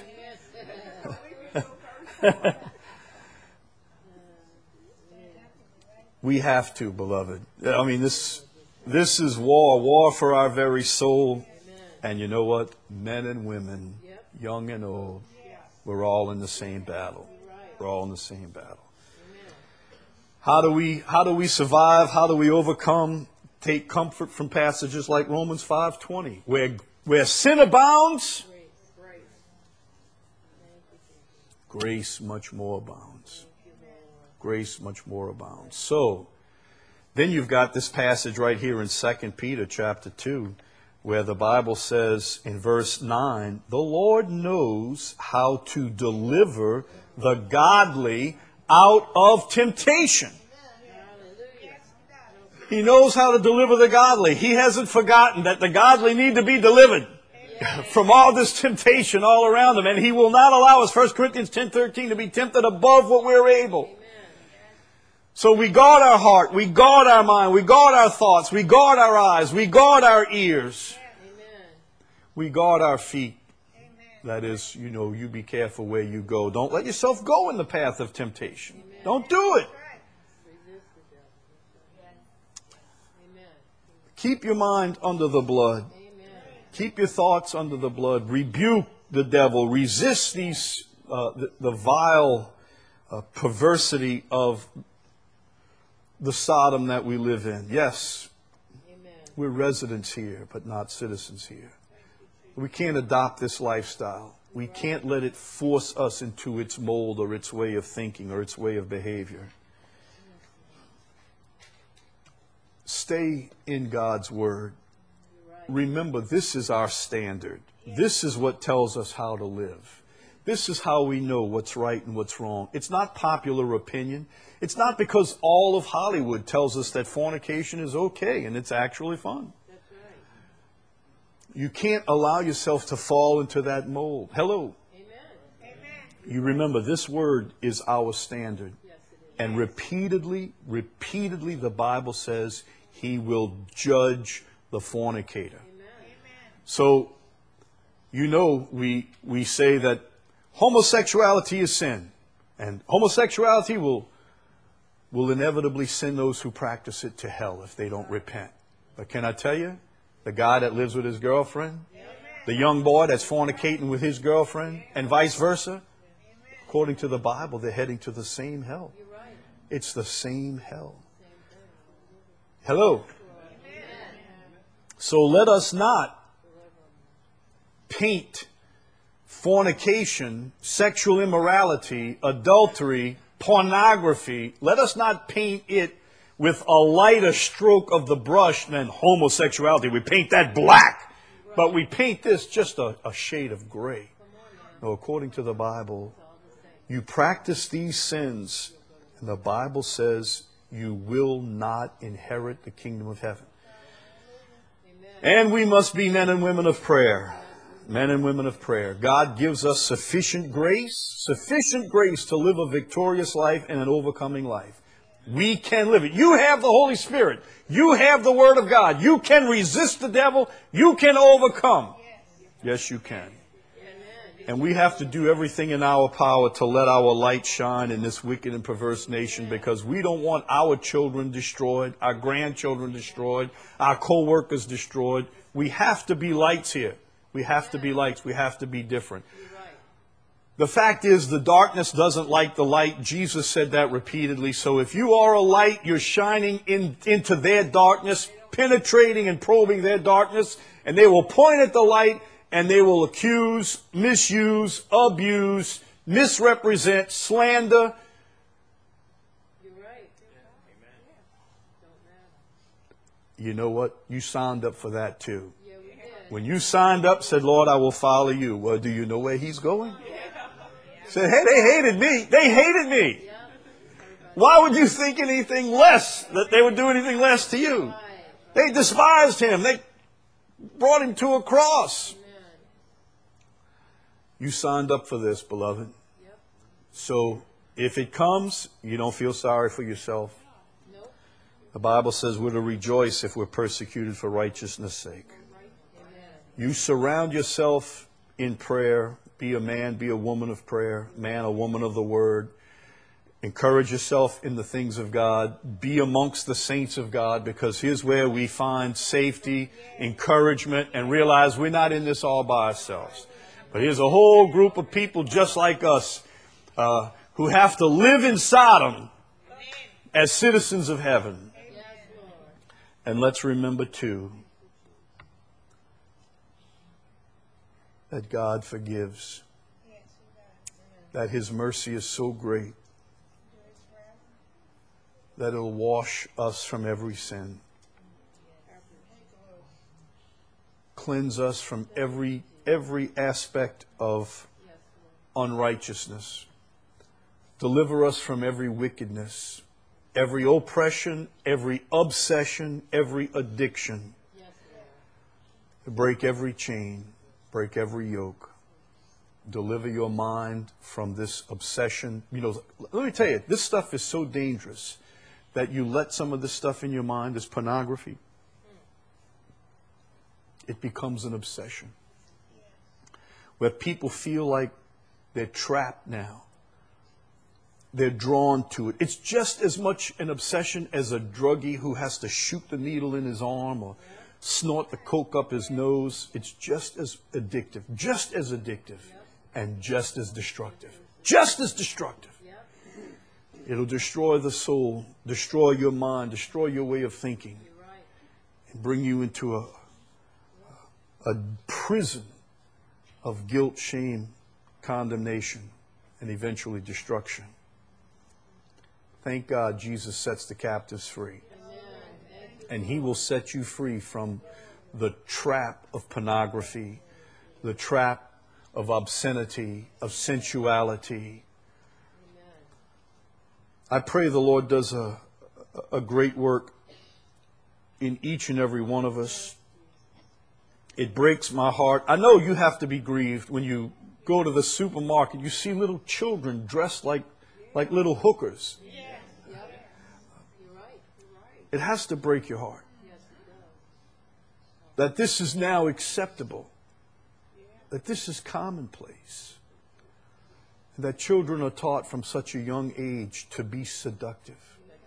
We have to, beloved. I mean, this is war for our very soul. And you know what? Men and women, young and old, we're all in the same battle. We're all in the same battle. How do we survive? How do we overcome? Take comfort from passages like Romans 5:20, where sin abounds, grace much more abounds. Grace much more abounds. So, then you've got this passage right here in 2 Peter chapter 2, where the Bible says in verse 9, the Lord knows how to deliver the godly out of temptation. He knows how to deliver the godly. He hasn't forgotten that the godly need to be delivered from all this temptation all around them. And He will not allow us, 1 Corinthians 10:13, to be tempted above what we're able. So we guard our heart, we guard our mind, we guard our thoughts, we guard our eyes, we guard our ears. Amen. We guard our feet. Amen. That is, you be careful where you go. Don't let yourself go in the path of temptation. Amen. Don't do it. Keep your mind under the blood. Amen. Keep your thoughts under the blood. Rebuke the devil. Resist the vile perversity of the Sodom that we live in. Yes, amen. We're residents here, but not citizens here. We can't adopt this lifestyle. We can't let it force us into its mold or its way of thinking or its way of behavior. Stay in God's Word. Remember, this is our standard. This is what tells us how to live. This is how we know what's right and what's wrong. It's not popular opinion. It's not because all of Hollywood tells us that fornication is okay and it's actually fun. That's right. You can't allow yourself to fall into that mold. Hello. Amen. You remember, this word is our standard. Yes, it is. And repeatedly, the Bible says he will judge the fornicator. Amen. So, you know, we say that homosexuality is sin. And homosexuality will inevitably send those who practice it to hell if they don't repent. But can I tell you, the guy that lives with his girlfriend, the young boy that's fornicating with his girlfriend, and vice versa, according to the Bible, they're heading to the same hell. You're right. It's the same hell. Hello. So let us not paint fornication, sexual immorality, adultery, pornography, let us not paint it with a lighter stroke of the brush than homosexuality. We paint that black, but we paint this just a shade of gray. No, according to the Bible, you practice these sins, and the Bible says you will not inherit the kingdom of heaven. And we must be men and women of prayer. Men and women of prayer. God gives us sufficient grace to live a victorious life and an overcoming life. We can live it. You have the Holy Spirit. You have the Word of God. You can resist the devil. You can overcome. Yes, you can. And we have to do everything in our power to let our light shine in this wicked and perverse nation, because we don't want our children destroyed, our grandchildren destroyed, our co-workers destroyed. We have to be lights here. We have to be lights. We have to be different. The fact is, the darkness doesn't like the light. Jesus said that repeatedly. So if you are a light, you're shining into their darkness, penetrating and probing their darkness, and they will point at the light and they will accuse, misuse, abuse, misrepresent, slander. You're right. You know what? You signed up for that too. Yeah, we did. When you signed up, said, Lord, I will follow you. Well, do you know where he's going? Said, hey, they hated me. They hated me. Why would you think anything less, that they would do anything less to you? They despised him. They brought him to a cross. You signed up for this, beloved. So if it comes, you don't feel sorry for yourself. The Bible says we're to rejoice if we're persecuted for righteousness' sake. You surround yourself in prayer. Be a man, be a woman of prayer. Man, a woman of the Word. Encourage yourself in the things of God. Be amongst the saints of God, because here's where we find safety, encouragement, and realize we're not in this all by ourselves. But here's a whole group of people just like us who have to live in Sodom as citizens of heaven. And let's remember, too, that God forgives, that His mercy is so great that it'll wash us from every sin, cleanse us from every aspect of unrighteousness, deliver us from every wickedness, every oppression, every obsession, every addiction, break every chain, break every yoke. Deliver your mind from this obsession. You know, let me tell you, this stuff is so dangerous that you let some of this stuff in your mind, this pornography, it becomes an obsession. Where people feel like they're trapped now. They're drawn to it. It's just as much an obsession as a druggie who has to shoot the needle in his arm or snort the coke up his nose. It's just as addictive, and just as destructive. Just as destructive. It'll destroy the soul, destroy your mind, destroy your way of thinking, and bring you into a prison of guilt, shame, condemnation, and eventually destruction. Thank God Jesus sets the captives free. And He will set you free from the trap of pornography, the trap of obscenity, of sensuality. I pray the Lord does a great work in each and every one of us. It breaks my heart. I know you have to be grieved when you go to the supermarket. You see little children dressed like little hookers. It has to break your heart. That this is now acceptable. That this is commonplace. And that children are taught from such a young age to be seductive.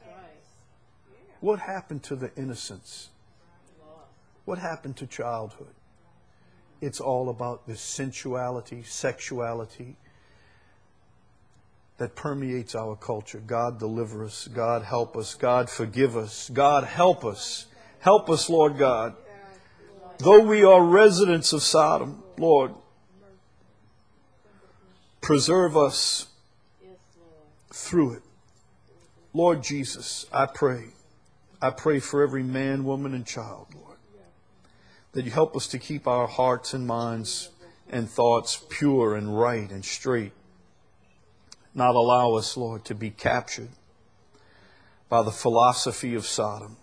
What happened to the innocence? What happened to childhood? It's all about this sensuality, sexuality that permeates our culture. God deliver us. God help us. God forgive us. God help us. Help us, Lord God. Though we are residents of Sodom, Lord, preserve us through it. Lord Jesus, I pray for every man, woman, and child, Lord, that you help us to keep our hearts and minds and thoughts pure and right and straight. Not allow us, Lord, to be captured by the philosophy of Sodom.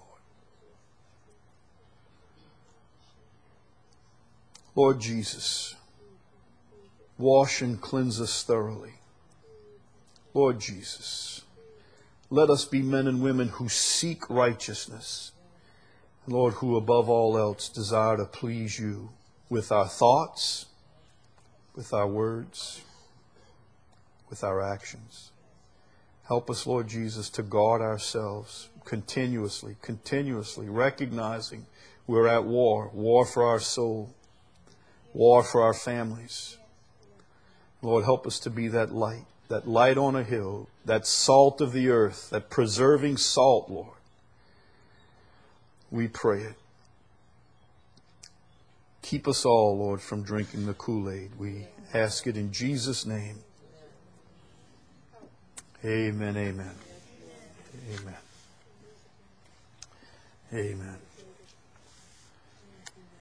Lord Jesus, wash and cleanse us thoroughly. Lord Jesus, let us be men and women who seek righteousness. Lord, who above all else desire to please you with our thoughts, with our words, with our actions. Help us, Lord Jesus, to guard ourselves continuously, recognizing we're at war for our soul, war for our families. Lord, help us to be that light on a hill, that salt of the earth, that preserving salt, Lord. We pray it. Keep us all, Lord, from drinking the Kool-Aid. We ask it in Jesus' name. Amen, amen. Amen. Amen.